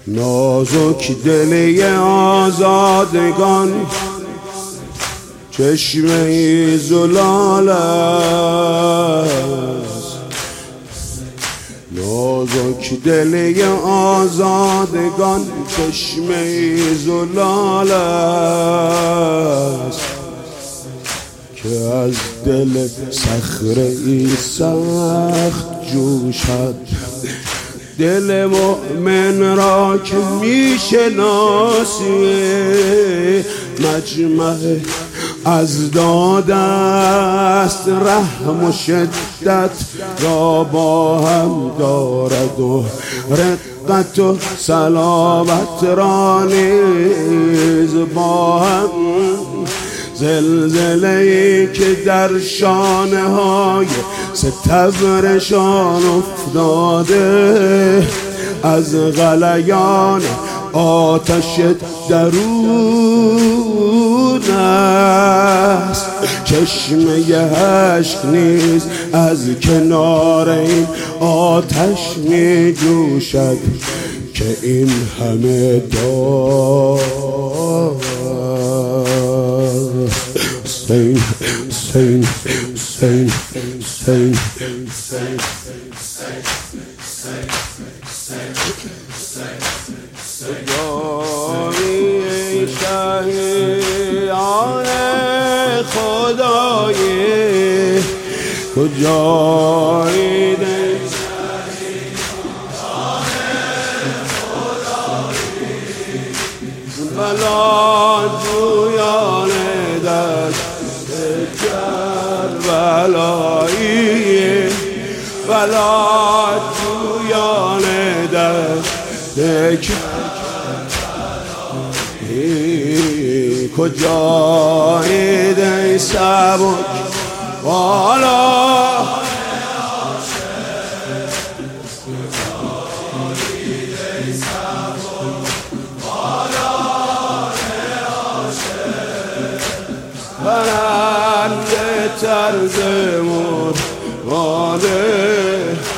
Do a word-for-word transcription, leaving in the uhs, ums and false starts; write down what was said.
نازک دلی آزادگان چشمه زلال است، نازک دلی آزادگان چشمه زلال است که از دل صخره‌ای سخت جوشد. دل مؤمن را که میشناسی مجمع اضداد است، رحم و شدت را با هم دارد و رقت و سلامت را نیز با هم. زلزله‌ای که در شانه های ستبرشان افتاده از غلیان آتش درون است. چشمه اشک نیز از کنار این آتش می جوشد که این همه دار Sing, sing, sing, sing, sing, خدایی شهیان خدایی کجایی بلا جویان دشت کربلایی، بلا جویان دشت کربلایی کجایید ای سبک بالا برنده طرز مرغانه